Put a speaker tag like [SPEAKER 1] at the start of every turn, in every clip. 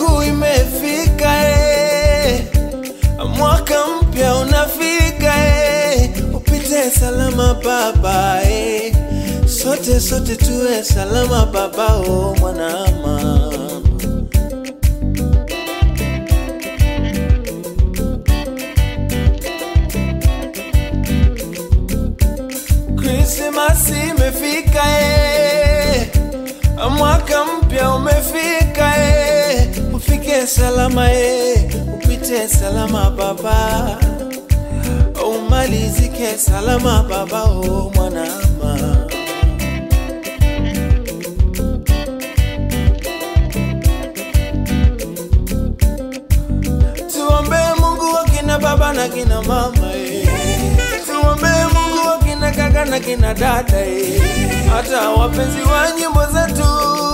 [SPEAKER 1] Sikukuu imefika mwaka mpya unafika upite salama baba sote tuwe salama baba mwanama. Christmas imefika mwaka mpya umefika ufike salama upite salama baba umalizike salama baba mwanama. Tuombe Mungu wakina baba na kina mama tuombe Mungu wakina kaka na kina dada hata wapenzi wa nyimbo zetu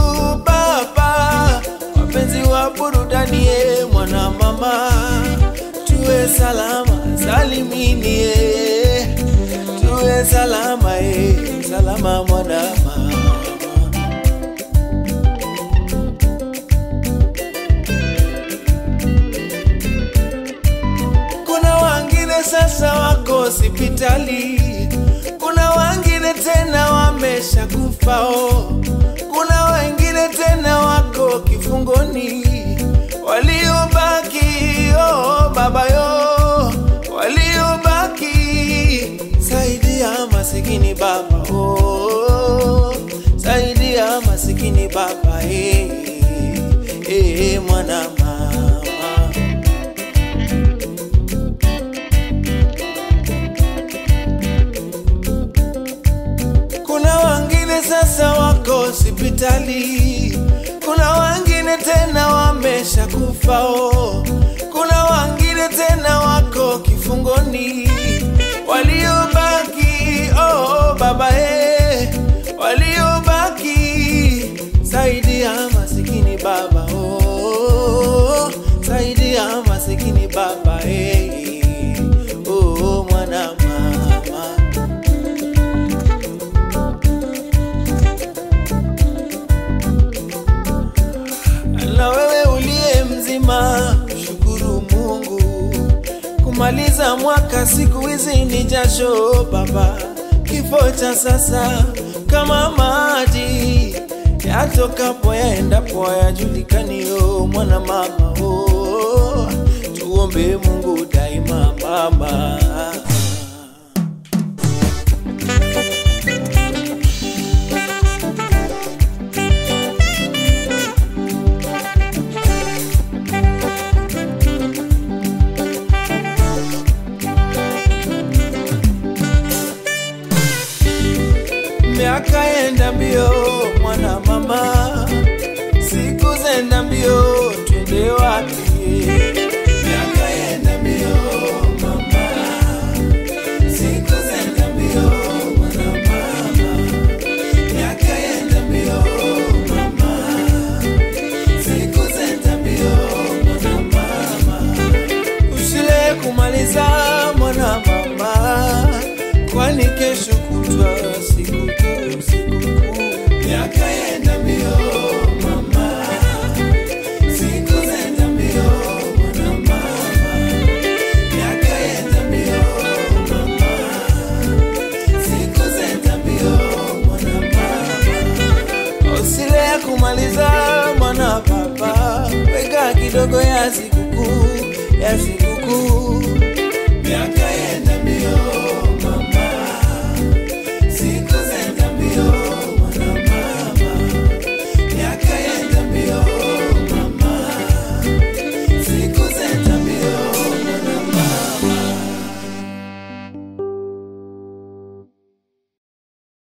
[SPEAKER 1] baba, wapenzi wa burudani mwana mama, tuwe salama salimini tuwe salama salama mwana mama. Kuna wengine sasa wako hospitali, kuna wengine tena wamesha kufao, kuna wengine tena wako kifungoni, waliobaki baba waliobaki saidia masikini baba saidia masikini baba mwana mama. Kuna wengine sasa wako hospitali, kuna wengine tena wamesha kufao, kuna wengine tena wako kifungoni, waliobaki baba waliobaki saidia masikini baba saidia masikini baba mwana mama. Na wewe uliye mzima shukuru Mungu, kumaliza mwaka siku hizi ni jasho baba, kifo cha sasa kama maji yatokapo yaendapo yajulikani mwana mama tuombe Mungu daima mama. Miaka enda mbio mwana mama, siku zenda mbio twende wapi? Miaka enda mbio mama, siku zenda mbio mwana mama, miaka enda mbio mama, siku zenda mbio mwana mama. Usile kumaliza mwana mama, kwani kesho kutwa siku miaka enda mbio mama, siku zenda mbio mwana mama, miaka enda mbio mama, siku zenda mbio mwana mama. Usile kumaliza mwana baba, weka kidogo ya sikukuu miaka enda